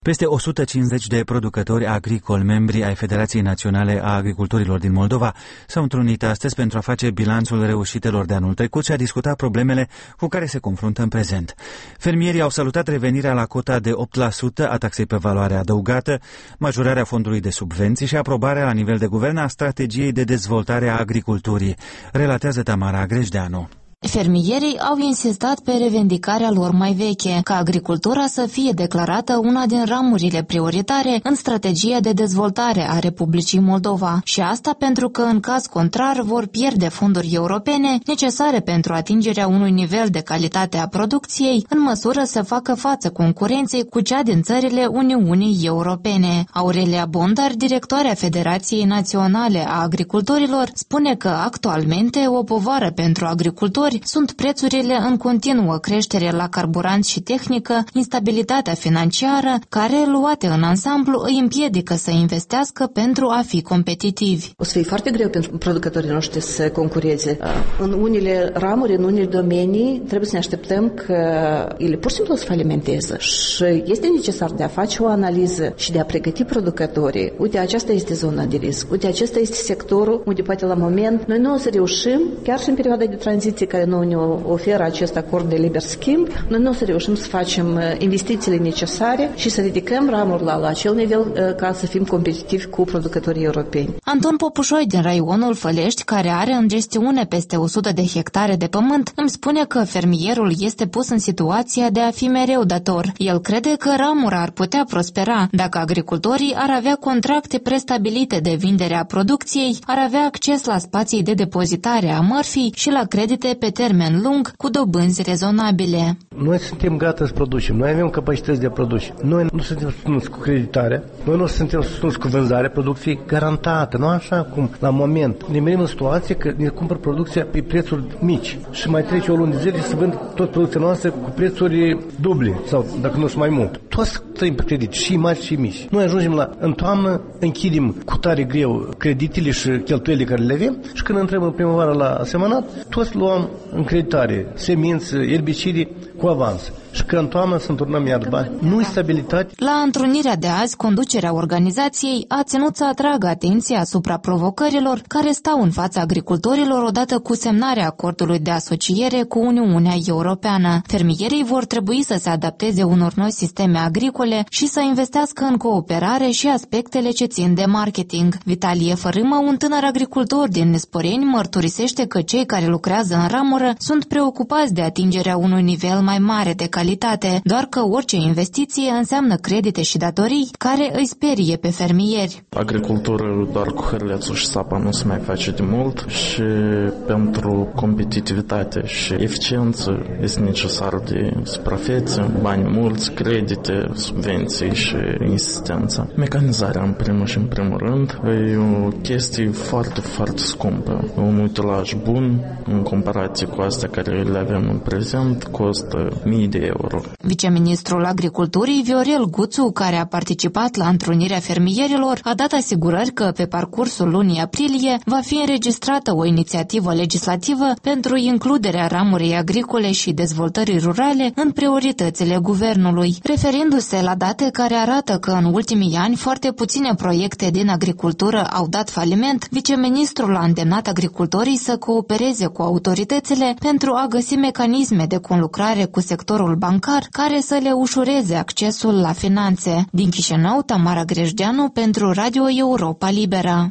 Peste 150 de producători agricoli, membri ai Federației Naționale a Agricultorilor din Moldova, s-au întrunit astăzi pentru a face bilanțul reușitelor de anul trecut și a discuta problemele cu care se confruntă în prezent. Fermierii au salutat revenirea la cota de 8% a taxei pe valoare adăugată, majorarea fondului de subvenții și aprobarea la nivel de guvern a strategiei de dezvoltare a agriculturii, relatează Tamara Grejdeanu. Fermierii au insistat pe revendicarea lor mai veche, ca agricultura să fie declarată una din ramurile prioritare în strategia de dezvoltare a Republicii Moldova. Și asta pentru că, în caz contrar, vor pierde fonduri europene necesare pentru atingerea unui nivel de calitate a producției, în măsură să facă față concurenței cu cea din țările Uniunii Europene. Aurelia Bondar, directoarea Federației Naționale a Agricultorilor, spune că actualmente o povară pentru agricultori sunt prețurile în continuă creștere la carburanți și tehnică, instabilitatea financiară, care, luate în ansamblu, îi împiedică să investească pentru a fi competitivi. O să fie foarte greu pentru producătorii noștri să concureze. În unele ramuri, în unele domenii, trebuie să ne așteptăm că ele pur și simplu o să falimenteze și este necesar de a face o analiză și de a pregăti producătorii. Uite, aceasta este zona de risc. Uite, acesta este sectorul unde poate la moment noi nu o să reușim, chiar și în perioada de tranziție care nu ne oferă acest acord de liber schimb, noi nu o să reușim să facem investițiile necesare și să ridicăm ramuri la acel nivel ca să fim competitivi cu producătorii europeni. Anton Popușoi din raionul Fălești, care are în gestiune peste 100 de hectare de pământ, îmi spune că fermierul este pus în situația de a fi mereu dator. El crede că ramura ar putea prospera dacă agricultorii ar avea contracte prestabilite de vindere a producției, ar avea acces la spații de depozitare a mărfii și la credite pe termen lung cu dobânzi rezonabile. Noi suntem gata să producem, noi avem capacități de a produce. Noi nu suntem susținuți cu creditare, noi nu suntem susținuți cu vânzarea producției garantată, nu așa cum la moment. Ne merim în situație că ne cumpăr producția pe prețuri mici și mai trece o lună de zile să vând tot producția noastră cu prețuri duble sau dacă nu sunt mai mult. Toți trăim pe credit, și mari și mici. Noi ajungem în toamnă, închidem cu tare greu creditele și cheltuielile care le avem și când intrăm în primăvară la semănat, toți luăm în creditare, semințe, erbicide cu avans. Și că în toamnă să înturnăm iar bani. Nu-i stabilitate. La întrunirea de azi, conducerea organizației a ținut să atragă atenția asupra provocărilor care stau în fața agricultorilor odată cu semnarea acordului de asociere cu Uniunea Europeană. Fermierii vor trebui să se adapteze unor noi sisteme agricole și să investească în cooperare și aspectele ce țin de marketing. Vitalie Fărâmă, un tânăr agricultor din Nesporeni, mărturisește că cei care lucrează în ramură sunt preocupați de atingerea unui nivel mai mare de calitate, doar că orice investiție înseamnă credite și datorii care îi sperie pe fermieri. Agricultură doar cu hârlețul și sapa nu se mai face de mult și pentru competitivitate și eficiență este necesar de suprafețe, bani mulți, credite, subvenții și insistență. Mecanizarea în primul rând e o chestie foarte, foarte scumpă. Un utilaj bun în comparație cu astea care le avem în prezent costă mii de euro. Viceministrul Agriculturii Viorel Guțu, care a participat la întrunirea fermierilor, a dat asigurări că pe parcursul lunii aprilie va fi înregistrată o inițiativă legislativă pentru includerea ramurii agricole și dezvoltării rurale în prioritățile guvernului. Referindu-se la date care arată că în ultimii ani foarte puține proiecte din agricultură au dat faliment, viceministrul a îndemnat agricultorii să coopereze cu autoritățile pentru a găsi mecanisme de conlucrare cu sectorul bancar care să le ușureze accesul la finanțe. Din Chișinău, Tamara Grejdeanu pentru Radio Europa Liberă.